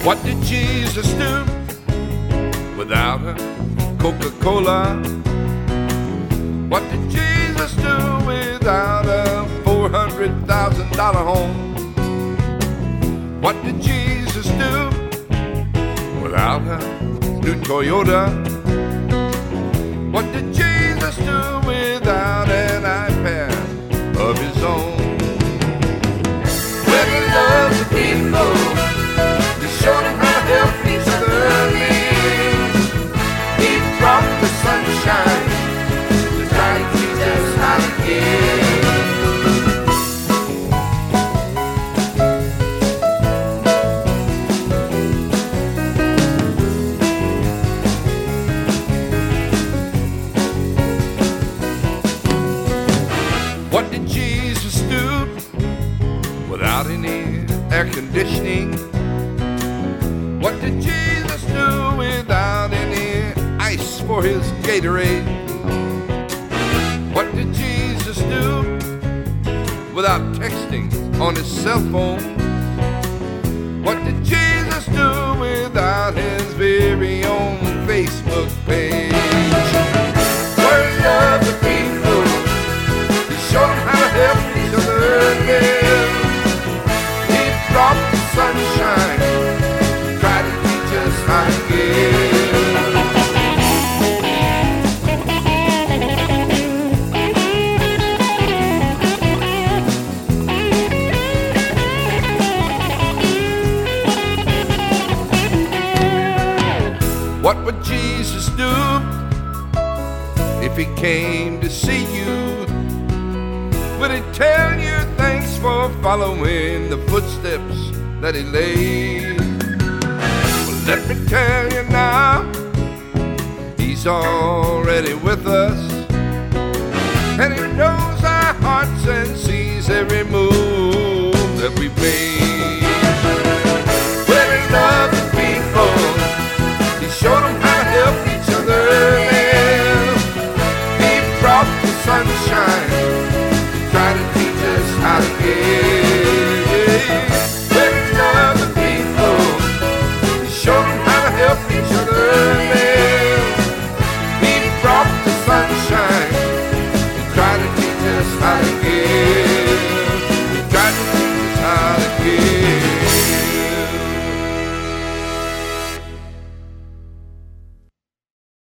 What did Jesus do without a Coca-Cola? What did Jesus do without a $400,000 home? What did Jesus do without a new Toyota? What did Jesus do without an iPad of his own? When he loves the people, he showed them how to help each other live. He brought the sunshine to try to teach us how to give. What did Jesus do without any air conditioning? What did Jesus do without any ice for his Gatorade? What did Jesus do without texting on his cell phone? What did Jesus do without his very own Facebook page? Where he loved the people, he showed them how to help each other live. He brought the sunshine, tried to teach us how to give. What would Jesus do if he came to see you? Would he tell you thanks for following the footsteps that he laid? Well, let me tell you now, he's already with us, and he knows our hearts and sees every move that we've made.